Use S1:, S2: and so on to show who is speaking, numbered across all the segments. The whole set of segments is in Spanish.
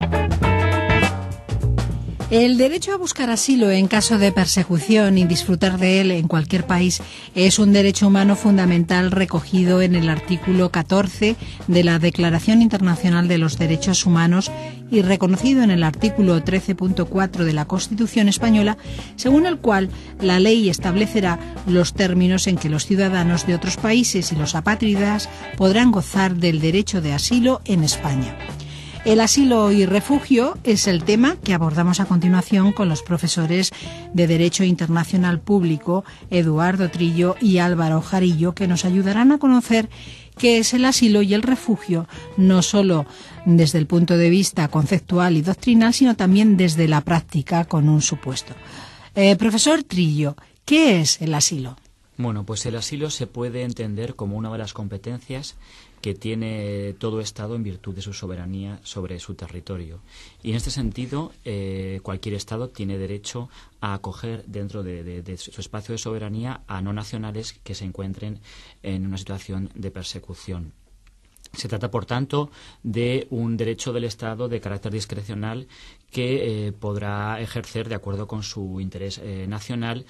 S1: El derecho a buscar asilo en caso de persecución y disfrutar de él en cualquier país es un derecho humano fundamental recogido en el artículo 14 de la Declaración Internacional de los Derechos Humanos y reconocido en el artículo 13.4 de la Constitución española, según el cual la ley establecerá los términos en que los ciudadanos de otros países y los apátridas podrán gozar del derecho de asilo en España. El asilo y refugio es el tema que abordamos a continuación con los profesores de Derecho Internacional Público, Eduardo Trillo y Álvaro Jarillo, que nos ayudarán a conocer qué es el asilo y el refugio, no solo desde el punto de vista conceptual y doctrinal, sino también desde la práctica con un supuesto. Profesor Trillo, ¿qué es el asilo?
S2: Bueno, pues el asilo se puede entender como una de las competencias que tiene todo Estado en virtud de su soberanía sobre su territorio. Y en este sentido, cualquier Estado tiene derecho a acoger dentro de su espacio de soberanía a no nacionales que se encuentren en una situación de persecución. Se trata, por tanto, de un derecho del Estado de carácter discrecional que podrá ejercer de acuerdo con su interés nacional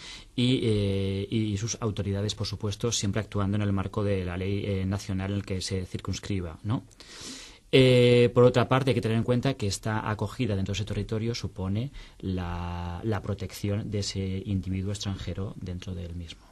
S2: y sus autoridades, por supuesto, siempre actuando en el marco de la ley nacional en el que se circunscriba, ¿no? Por otra parte, hay que tener en cuenta que esta acogida dentro de ese territorio supone la protección de ese individuo extranjero dentro del mismo.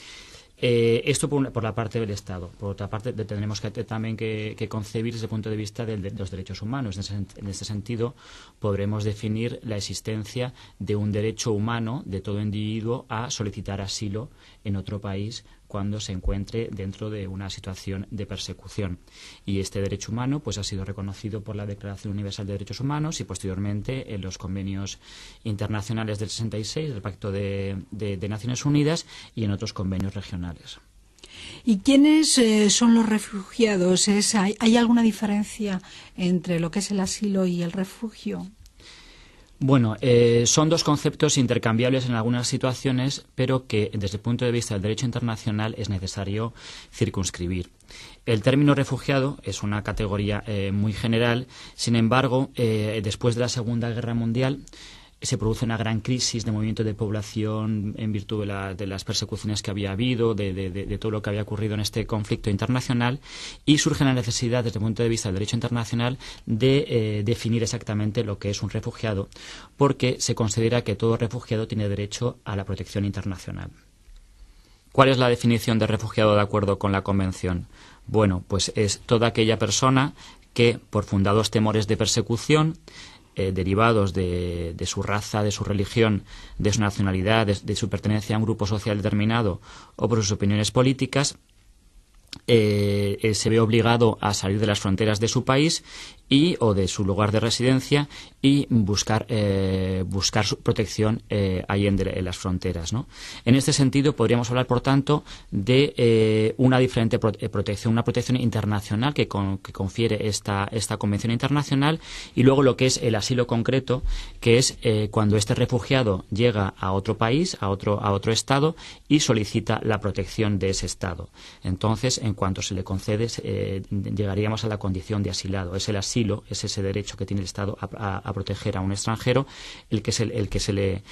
S2: Esto por la parte del Estado. Por otra parte, tendremos también que concebir desde el punto de vista de los derechos humanos. En este sentido, podremos definir la existencia de un derecho humano de todo individuo a solicitar asilo en otro país cuando se encuentre dentro de una situación de persecución. Y este derecho humano pues ha sido reconocido por la Declaración Universal de Derechos Humanos y posteriormente en los convenios internacionales del 66, del Pacto de Naciones Unidas y en otros convenios regionales.
S1: ¿Y quiénes son los refugiados? ¿Hay alguna diferencia entre lo que es el asilo y el refugio?
S2: Bueno, son dos conceptos intercambiables en algunas situaciones, pero que desde el punto de vista del derecho internacional es necesario circunscribir. El término refugiado es una categoría muy general. Sin embargo, después de la Segunda Guerra Mundial se produce una gran crisis de movimiento de población en virtud de las persecuciones que había habido, de todo lo que había ocurrido en este conflicto internacional, y surge la necesidad, desde el punto de vista del derecho internacional, de definir exactamente lo que es un refugiado, porque se considera que todo refugiado tiene derecho a la protección internacional. ¿Cuál es la definición de refugiado de acuerdo con la Convención? Bueno, pues es toda aquella persona que, por fundados temores de persecución, derivados de su raza, de su religión, de su nacionalidad, de su pertenencia a un grupo social determinado o por sus opiniones políticas, se ve obligado a salir de las fronteras de su país o de su lugar de residencia y buscar su protección ahí en las fronteras, ¿no? En este sentido, podríamos hablar, por tanto, de una diferente protección, una protección internacional que confiere esta Convención Internacional, y luego lo que es el asilo concreto, que es cuando este refugiado llega a otro país, a otro Estado, y solicita la protección de ese Estado. Entonces, en cuanto se le concede, llegaríamos a la condición de asilado. Es el asilo, es ese derecho que tiene el Estado a proteger a un extranjero el que se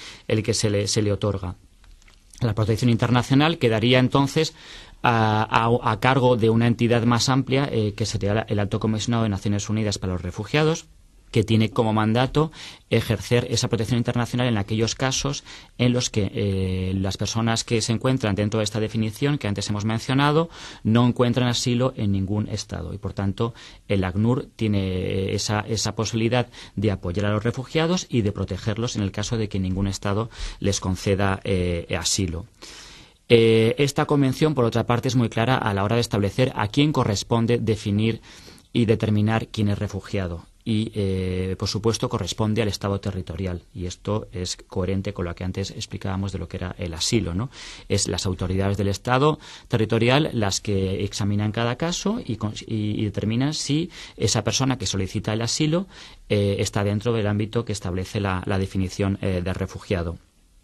S2: le otorga. La protección internacional quedaría entonces a cargo de una entidad más amplia, que sería el Alto Comisionado de Naciones Unidas para los Refugiados, que tiene como mandato ejercer esa protección internacional en aquellos casos en los que las personas que se encuentran dentro de esta definición que antes hemos mencionado no encuentran asilo en ningún Estado, y por tanto el ACNUR tiene esa posibilidad de apoyar a los refugiados y de protegerlos en el caso de que ningún Estado les conceda asilo. Esta convención, por otra parte, es muy clara a la hora de establecer a quién corresponde definir y determinar quién es refugiado. Y, por supuesto, corresponde al Estado territorial. Y esto es coherente con lo que antes explicábamos de lo que era el asilo, ¿no? Es las autoridades del Estado territorial las que examinan cada caso y determinan si esa persona que solicita el asilo está dentro del ámbito que establece la definición de refugiado.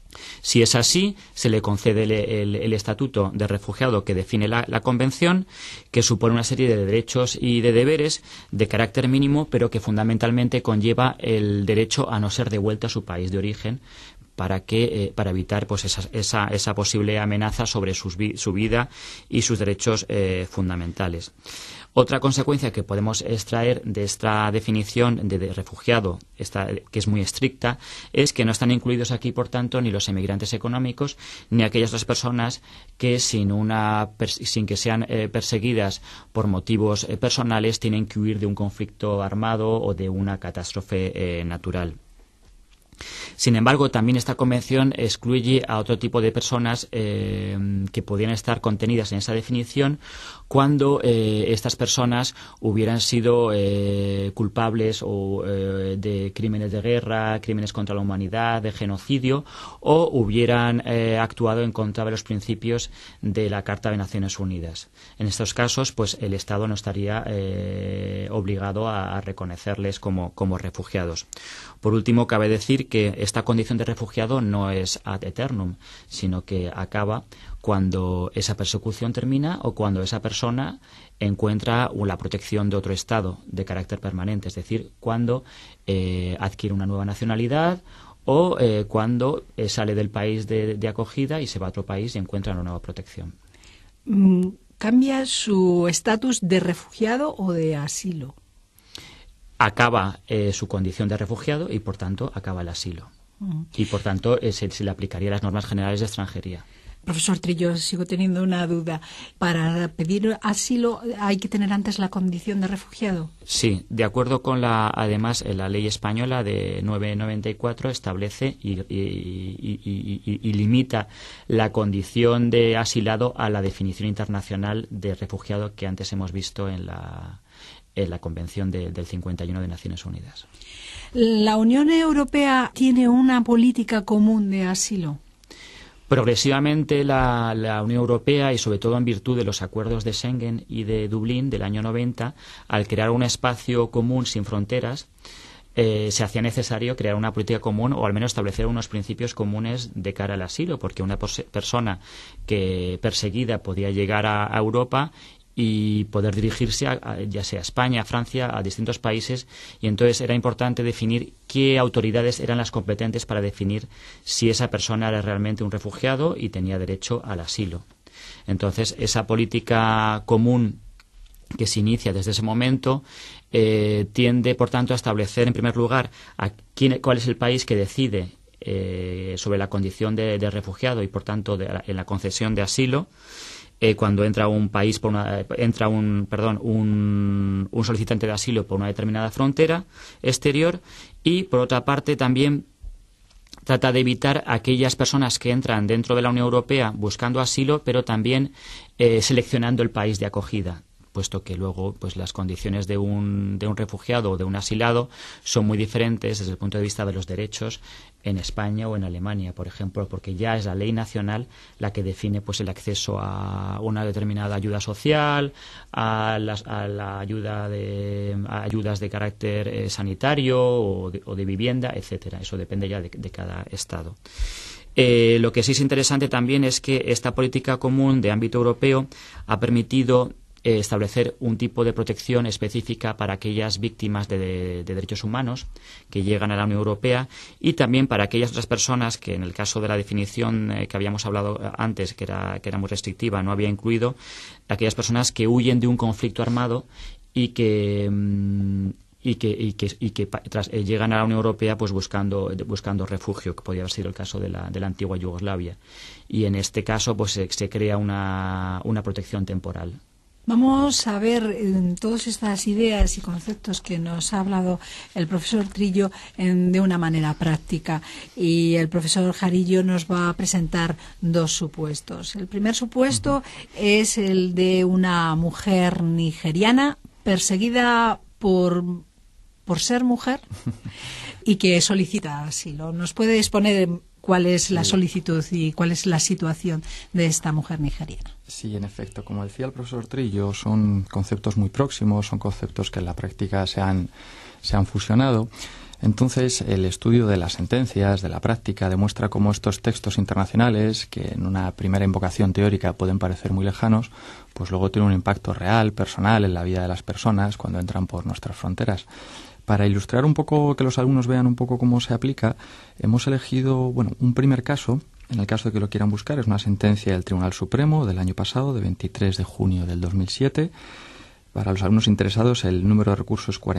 S2: Si es así, se le concede el estatuto de refugiado que define la Convención, que supone una serie de derechos y de deberes de carácter mínimo, pero que fundamentalmente conlleva el derecho a no ser devuelto a su país de origen, para evitar pues esa posible amenaza sobre su vida y sus derechos fundamentales. Otra consecuencia que podemos extraer de esta definición de refugiado, que es muy estricta, es que no están incluidos aquí, por tanto, ni los emigrantes económicos ni aquellas otras personas que sin que sean perseguidas por motivos personales tienen que huir de un conflicto armado o de una catástrofe natural. Sin embargo, también esta convención excluye a otro tipo de personas que podrían estar contenidas en esa definición cuando estas personas hubieran sido culpables de crímenes de guerra, crímenes contra la humanidad, de genocidio, o hubieran actuado en contra de los principios de la Carta de Naciones Unidas. En estos casos, pues el Estado no estaría obligado a reconocerles como refugiados. Por último, cabe decir que esta condición de refugiado no es ad eternum, sino que acaba cuando esa persecución termina o cuando esa persona encuentra la protección de otro Estado de carácter permanente, es decir, cuando adquiere una nueva nacionalidad o cuando sale del país de acogida y se va a otro país y encuentra una nueva protección.
S1: ¿Cambia su estatus de refugiado o de asilo?
S2: Acaba su condición de refugiado y, por tanto, acaba el asilo. Y, por tanto, se le aplicaría las normas generales de extranjería.
S1: Profesor Trillo, sigo teniendo una duda. ¿Para pedir asilo hay que tener antes la condición de refugiado?
S2: Sí, de acuerdo con además, la ley española de 994 establece y limita la condición de asilado a la definición internacional de refugiado que antes hemos visto en la Convención del 51 de Naciones Unidas.
S1: ¿La Unión Europea tiene una política común de asilo?
S2: Progresivamente la Unión Europea, y sobre todo en virtud de los acuerdos de Schengen y de Dublín del año 90, al crear un espacio común sin fronteras, se hacía necesario crear una política común o al menos establecer unos principios comunes de cara al asilo, porque una persona que perseguida podía llegar a Europa y poder dirigirse ya sea a España, a Francia, a distintos países, y entonces era importante definir qué autoridades eran las competentes para definir si esa persona era realmente un refugiado y tenía derecho al asilo. Entonces, esa política común que se inicia desde ese momento tiende, por tanto, a establecer, en primer lugar, cuál es el país que decide sobre la condición de refugiado y, por tanto, en la concesión de asilo. Cuando entra un solicitante de asilo por una determinada frontera exterior, y por otra parte también trata de evitar aquellas personas que entran dentro de la Unión Europea buscando asilo, pero también seleccionando el país de acogida, puesto que luego pues las condiciones de un refugiado o de un asilado son muy diferentes desde el punto de vista de los derechos en España o en Alemania, por ejemplo, porque ya es la ley nacional la que define pues el acceso a una determinada ayuda social, a la ayuda a ayudas de carácter sanitario o de vivienda, etcétera. Eso depende ya de cada estado. Lo que sí es interesante también es que esta política común de ámbito europeo ha permitido establecer un tipo de protección específica para aquellas víctimas de derechos humanos que llegan a la Unión Europea, y también para aquellas otras personas que, en el caso de la definición que habíamos hablado antes, que era muy restrictiva, no había incluido, aquellas personas que huyen de un conflicto armado y que llegan a la Unión Europea pues buscando refugio, que podría haber sido el caso de la antigua Yugoslavia, y en este caso pues se crea una protección temporal.
S1: Vamos a ver todas estas ideas y conceptos que nos ha hablado el profesor Trillo de una manera práctica, y el profesor Jarillo nos va a presentar dos supuestos. El primer supuesto es el de una mujer nigeriana perseguida por ser mujer y que solicita asilo. ¿Nos puede exponer cuál es la solicitud y cuál es la situación de esta mujer nigeriana?
S3: Sí, en efecto, como decía el profesor Trillo, son conceptos muy próximos, son conceptos que en la práctica se han fusionado. Entonces, el estudio de las sentencias, de la práctica, demuestra cómo estos textos internacionales, que en una primera invocación teórica pueden parecer muy lejanos, pues luego tienen un impacto real, personal, en la vida de las personas cuando entran por nuestras fronteras. Para ilustrar un poco, que los alumnos vean un poco cómo se aplica, hemos elegido, un primer caso. En el caso de que lo quieran buscar, es una sentencia del Tribunal Supremo del año pasado, de 23 de junio del 2007. Para los alumnos interesados, el número de recurso es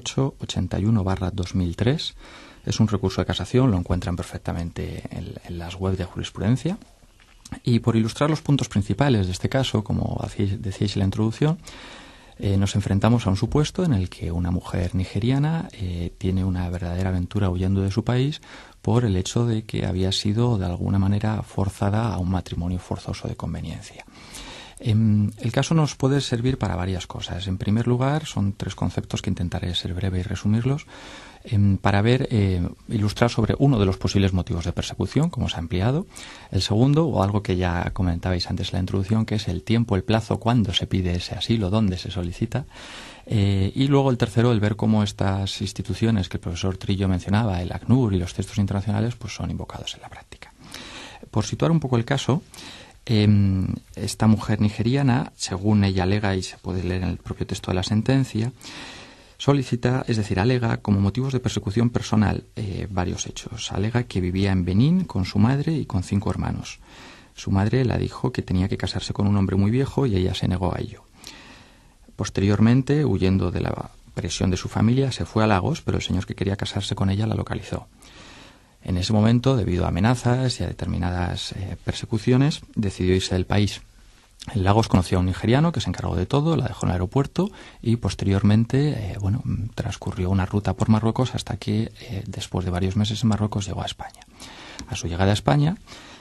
S3: 4881/2003. Es un recurso de casación, lo encuentran perfectamente en las webs de jurisprudencia. Y por ilustrar los puntos principales de este caso, como decíais en la introducción, nos enfrentamos a un supuesto en el que una mujer nigeriana tiene una verdadera aventura huyendo de su país por el hecho de que había sido de alguna manera forzada a un matrimonio forzoso de conveniencia. El caso nos puede servir para varias cosas. En primer lugar, son 3 conceptos que intentaré ser breve y resumirlos, para ilustrar sobre uno de los posibles motivos de persecución, como se ha empleado. El segundo, o algo que ya comentabais antes en la introducción, que es el tiempo, el plazo, cuándo se pide ese asilo, dónde se solicita. Y luego el tercero, el ver cómo estas instituciones que el profesor Trillo mencionaba, el ACNUR y los textos internacionales, pues son invocados en la práctica. Por situar un poco el caso, esta mujer nigeriana, según ella alega, y se puede leer en el propio texto de la sentencia, solicita, es decir, alega como motivos de persecución personal varios hechos. Alega que vivía en Benín con su madre y con 5 hermanos. Su madre la dijo que tenía que casarse con un hombre muy viejo y ella se negó a ello. Posteriormente, huyendo de la presión de su familia, se fue a Lagos, pero el señor que quería casarse con ella la localizó. En ese momento, debido a amenazas y a determinadas persecuciones, decidió irse del país. En Lagos conoció a un nigeriano que se encargó de todo, la dejó en el aeropuerto y posteriormente transcurrió una ruta por Marruecos hasta que, después de varios meses en Marruecos, llegó a España. A su llegada a España,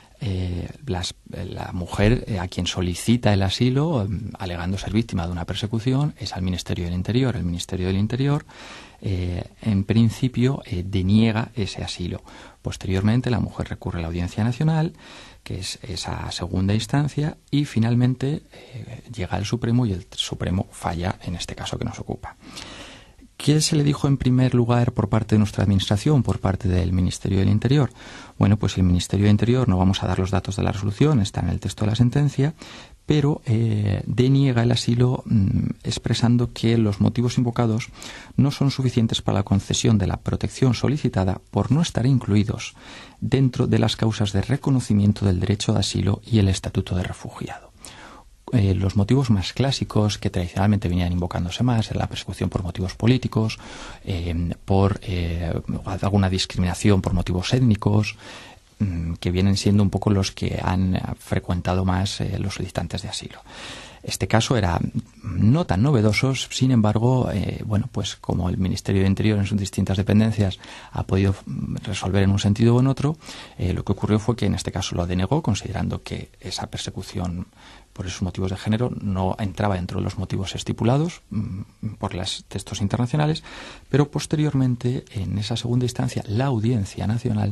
S3: la mujer a quien solicita el asilo, alegando ser víctima de una persecución, es al Ministerio del Interior. El Ministerio del Interior, en principio, deniega ese asilo. Posteriormente, la mujer recurre a la Audiencia Nacional, que es esa segunda instancia, y finalmente llega al Supremo y el Supremo falla en este caso que nos ocupa. ¿Qué se le dijo en primer lugar por parte de nuestra administración, por parte del Ministerio del Interior? Bueno, pues el Ministerio del Interior, no vamos a dar los datos de la resolución, está en el texto de la sentencia, pero deniega el asilo expresando que los motivos invocados no son suficientes para la concesión de la protección solicitada por no estar incluidos dentro de las causas de reconocimiento del derecho de asilo y el estatuto de refugiado. Los motivos más clásicos que tradicionalmente venían invocándose más era la persecución por motivos políticos, por alguna discriminación por motivos étnicos, que vienen siendo un poco los que han frecuentado más los solicitantes de asilo. Este caso era no tan novedoso, sin embargo, pues como el Ministerio de Interior en sus distintas dependencias ha podido resolver en un sentido o en otro, lo que ocurrió fue que en este caso lo denegó, considerando que esa persecución por esos motivos de género no entraba dentro de los motivos estipulados por los textos internacionales, pero posteriormente, en esa segunda instancia, la Audiencia Nacional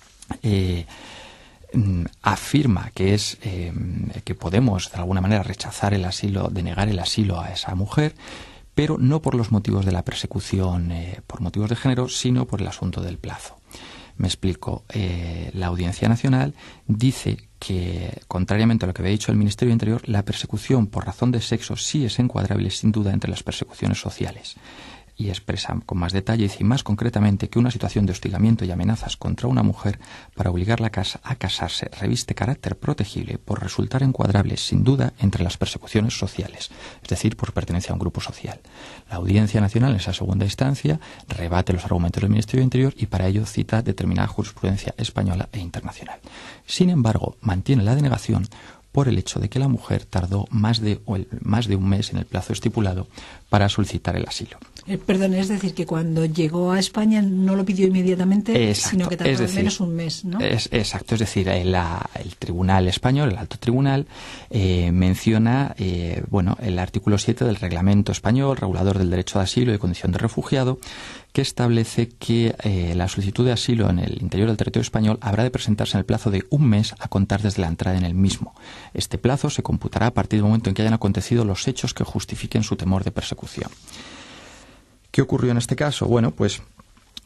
S3: afirma que podemos de alguna manera rechazar el asilo, denegar el asilo a esa mujer, pero no por los motivos de la persecución por motivos de género, sino por el asunto del plazo. Me explico. La Audiencia Nacional dice que, contrariamente a lo que había dicho el Ministerio del Interior, la persecución por razón de sexo sí es encuadrable sin duda entre las persecuciones sociales. Y expresa con más detalle y más concretamente que una situación de hostigamiento y amenazas contra una mujer para obligarla a casarse reviste carácter protegible por resultar encuadrable sin duda entre las persecuciones sociales, es decir, por pertenencia a un grupo social. La Audiencia Nacional, en esa segunda instancia, rebate los argumentos del Ministerio del Interior y para ello cita determinada jurisprudencia española e internacional. Sin embargo, mantiene la denegación por el hecho de que la mujer tardó más de un mes en el plazo estipulado para solicitar el asilo.
S1: Perdón, es decir, que cuando llegó a España no lo pidió inmediatamente,
S3: exacto,
S1: sino que tardó al menos un mes, ¿no?
S3: Exacto, es decir, el Tribunal Español, el Alto Tribunal, menciona el artículo 7 del Reglamento Español, regulador del derecho de asilo y condición de refugiado, que establece que la solicitud de asilo en el interior del territorio español habrá de presentarse en el plazo de un mes a contar desde la entrada en el mismo. Este plazo se computará a partir del momento en que hayan acontecido los hechos que justifiquen su temor de persecución. ¿Qué ocurrió en este caso? Bueno, pues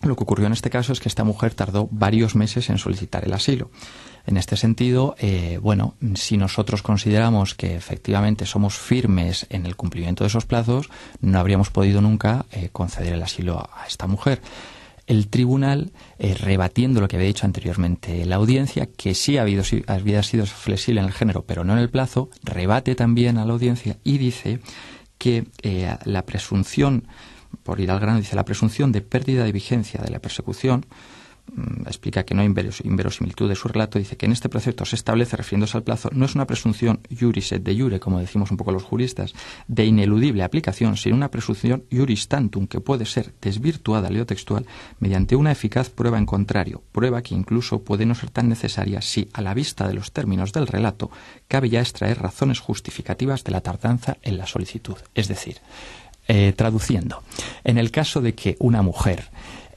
S3: Lo que ocurrió en este caso es que esta mujer tardó varios meses en solicitar el asilo. En este sentido, si nosotros consideramos que efectivamente somos firmes en el cumplimiento de esos plazos, no habríamos podido nunca conceder el asilo a esta mujer. El tribunal, rebatiendo lo que había dicho anteriormente la audiencia, que sí había sido flexible en el género, pero no en el plazo, rebate también a la audiencia y dice que la presunción, por ir al grano, dice la presunción de pérdida de vigencia de la persecución, explica que no hay inverosimilitud de su relato, dice que en este precepto se establece, refiriéndose al plazo, no es una presunción juris et de jure, como decimos un poco los juristas, de ineludible aplicación, sino una presunción juris tantum que puede ser desvirtuada, leo textual, mediante una eficaz prueba en contrario, prueba que incluso puede no ser tan necesaria si, a la vista de los términos del relato, cabe ya extraer razones justificativas de la tardanza en la solicitud. Es decir, traduciendo, en el caso de que una mujer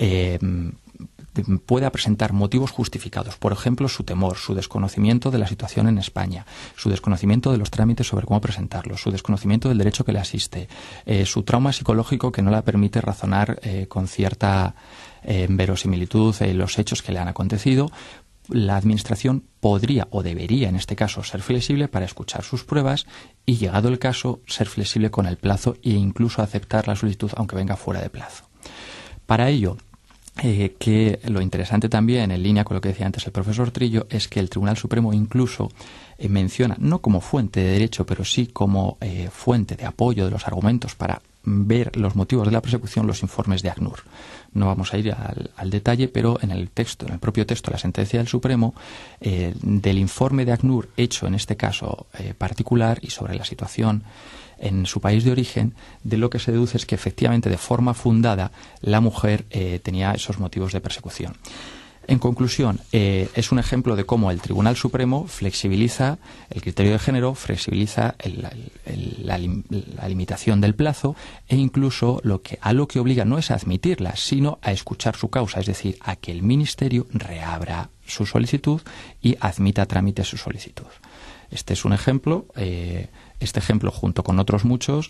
S3: pueda presentar motivos justificados, por ejemplo, su temor, su desconocimiento de la situación en España, su desconocimiento de los trámites sobre cómo presentarlos, su desconocimiento del derecho que le asiste, su trauma psicológico que no la permite razonar con cierta verosimilitud los hechos que le han acontecido, la Administración podría o debería, en este caso, ser flexible para escuchar sus pruebas y, llegado el caso, ser flexible con el plazo e incluso aceptar la solicitud aunque venga fuera de plazo. Para ello, que lo interesante también, en línea con lo que decía antes el profesor Trillo, es que el Tribunal Supremo incluso menciona, no como fuente de derecho, pero sí como fuente de apoyo de los argumentos para ver los motivos de la persecución, los informes de ACNUR. No vamos a ir al detalle, pero en el propio texto de la sentencia del Supremo, del informe de ACNUR hecho en este caso particular y sobre la situación en su país de origen, de lo que se deduce es que efectivamente de forma fundada la mujer tenía esos motivos de persecución. En conclusión, es un ejemplo de cómo el Tribunal Supremo flexibiliza el criterio de género, flexibiliza la limitación del plazo e incluso a lo que obliga no es a admitirla, sino a escuchar su causa, es decir, a que el Ministerio reabra su solicitud y admita a trámite su solicitud. Este es un ejemplo. Este ejemplo, junto con otros muchos,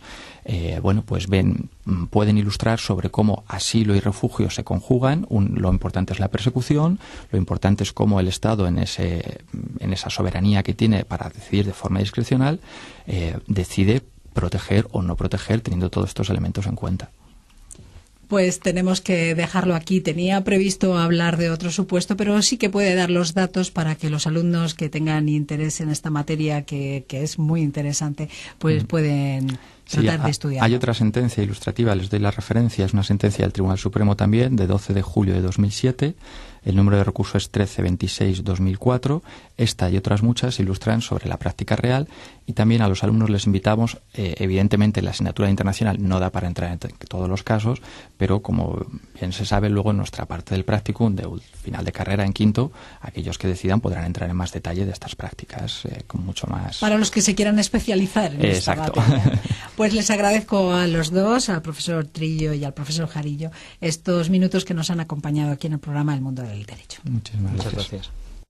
S3: pueden ilustrar sobre cómo asilo y refugio se conjugan. Lo importante es la persecución, lo importante es cómo el Estado, en esa soberanía que tiene para decidir de forma discrecional, decide proteger o no proteger, teniendo todos estos elementos en cuenta.
S1: Pues tenemos que dejarlo aquí. Tenía previsto hablar de otro supuesto, pero sí que puede dar los datos para que los alumnos que tengan interés en esta materia, que es muy interesante, pues pueden tratar de estudiar.
S3: Hay otra sentencia ilustrativa, les doy la referencia, es una sentencia del Tribunal Supremo también, de 12 de julio de 2007. El número de recurso es 1326/2004. Esta y otras muchas ilustran sobre la práctica real y también a los alumnos les invitamos, evidentemente la asignatura internacional no da para entrar en todos los casos, pero como bien se sabe, luego en nuestra parte del practicum de final de carrera en quinto, aquellos que decidan podrán entrar en más detalle de estas prácticas con mucho más...
S1: Para los que se quieran especializar en esta materia. Pues les agradezco a los dos, al profesor Trillo y al profesor Jarillo, estos minutos que nos han acompañado aquí en el programa El Mundo del Derecho.
S3: Muchas gracias.
S2: Gracias.